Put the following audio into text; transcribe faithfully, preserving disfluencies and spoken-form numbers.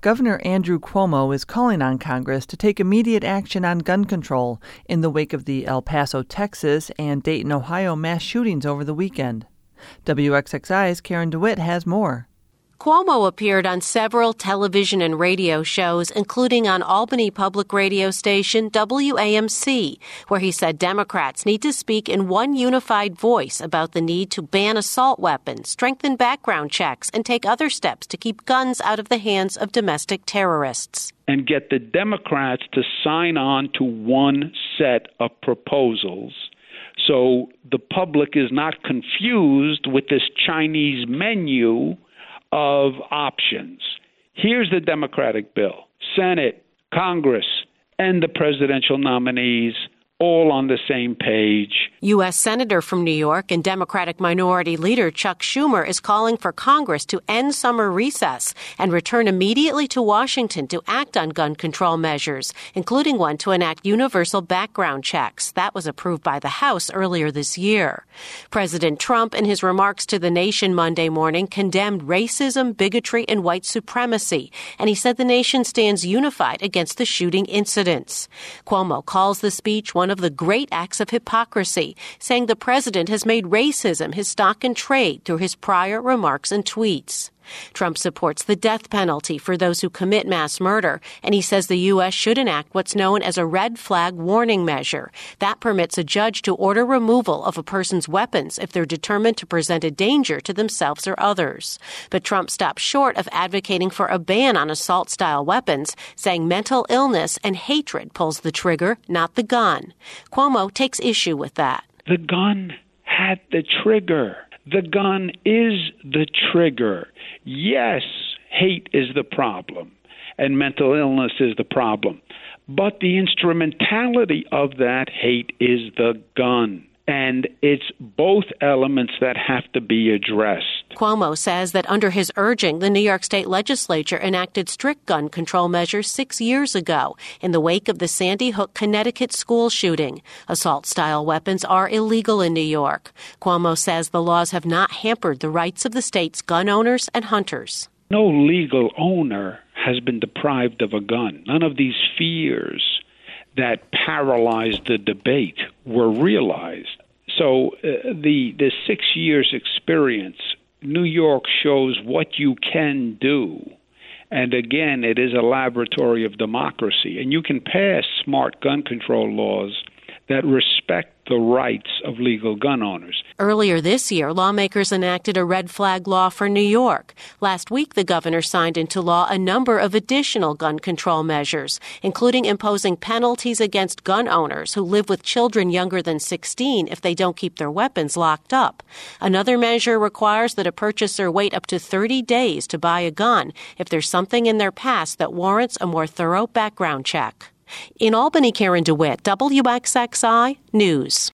Governor Andrew Cuomo is calling on Congress to take immediate action on gun control in the wake of the El Paso, Texas, and Dayton, Ohio mass shootings over the weekend. W X X I's Karen DeWitt has more. Cuomo appeared on several television and radio shows, including on Albany public radio station W A M C, where he said Democrats need to speak in one unified voice about the need to ban assault weapons, strengthen background checks, and take other steps to keep guns out of the hands of domestic terrorists. And get the Democrats to sign on to one set of proposals so the public is not confused with this Chinese menu of options. Here's the Democratic bill. Senate, Congress, and the presidential nominees all on the same page. U S. Senator from New York and Democratic Minority Leader Chuck Schumer is calling for Congress to end summer recess and return immediately to Washington to act on gun control measures, including one to enact universal background checks. That was approved by the House earlier this year. President Trump, in his remarks to the nation Monday morning, condemned racism, bigotry, and white supremacy, and he said the nation stands unified against the shooting incidents. Cuomo calls the speech one of the great acts of hypocrisy, saying the president has made racism his stock in trade through his prior remarks and tweets. Trump supports the death penalty for those who commit mass murder, and he says the U S should enact what's known as a red flag warning measure. That permits a judge to order removal of a person's weapons if they're determined to present a danger to themselves or others. But Trump stopped short of advocating for a ban on assault-style weapons, saying mental illness and hatred pulls the trigger, not the gun. Cuomo takes issue with that. The gun had the trigger. The gun is the trigger. Yes, hate is the problem, and mental illness is the problem. But the instrumentality of that hate is the gun. And it's both elements that have to be addressed. Cuomo says that under his urging, the New York State Legislature enacted strict gun control measures six years ago in the wake of the Sandy Hook, Connecticut school shooting. Assault-style weapons are illegal in New York. Cuomo says the laws have not hampered the rights of the state's gun owners and hunters. No legal owner has been deprived of a gun. None of these fears that paralyzed the debate were realized. So uh, the the six years experience, New York shows what you can do. And again, it is a laboratory of democracy. And you can pass smart gun control laws that respect the rights of legal gun owners. Earlier this year, lawmakers enacted a red flag law for New York. Last week, the governor signed into law a number of additional gun control measures, including imposing penalties against gun owners who live with children younger than sixteen if they don't keep their weapons locked up. Another measure requires that a purchaser wait up to thirty days to buy a gun if there's something in their past that warrants a more thorough background check. In Albany, Karen DeWitt, W X X I News.